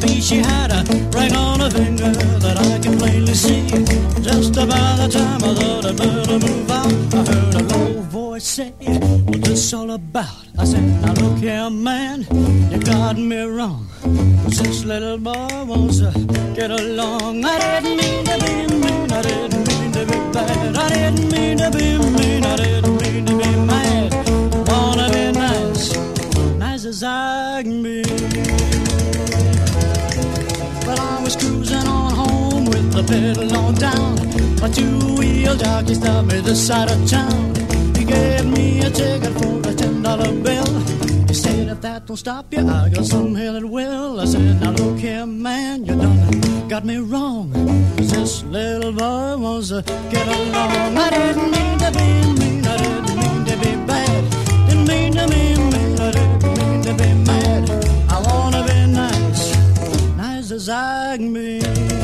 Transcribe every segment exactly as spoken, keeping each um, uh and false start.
be. She had a ring on her finger that I could plainly see. Just about the time I thought I'd better move out, I heard a low voice say, what's this all about? I said, now look here, man, you got me wrong. This little boy wants to get along. I didn't mean to be mean, I didn't mean to be bad. I didn't mean to be mean, I didn't mean to be mad. Wanna be nice, nice as I can be. But I was cruising on home with the pedal on down. My two-wheel jockey stopped me this side of town. He gave me a ticket for a ten dollar bill. He said, if that don't stop you, I got some here that will. I said, now look here, man, you done got me wrong. 'Cause this little boy wants to get along. I didn't mean to be mean, I didn't mean to be bad. Didn't mean to be mean, I didn't mean to be mad. I wanna be nice, nice as I can be.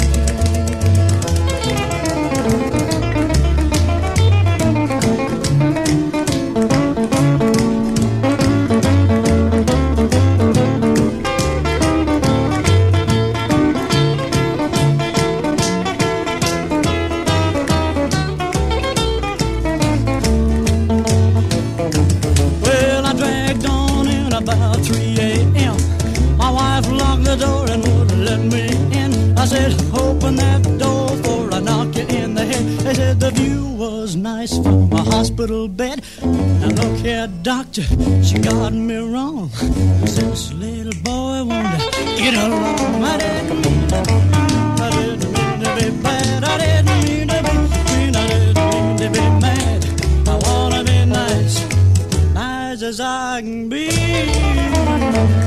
The door and wouldn't let me in. I said, open that door for I knock you in the head. They said the view was nice from a hospital bed. Now look here, doctor, she got me wrong. This little boy wanted to get along. I didn't mean to be mean, I didn't mean to be bad. I didn't mean to be mean, I didn't mean to be mad. I wanna be nice, nice as I can be.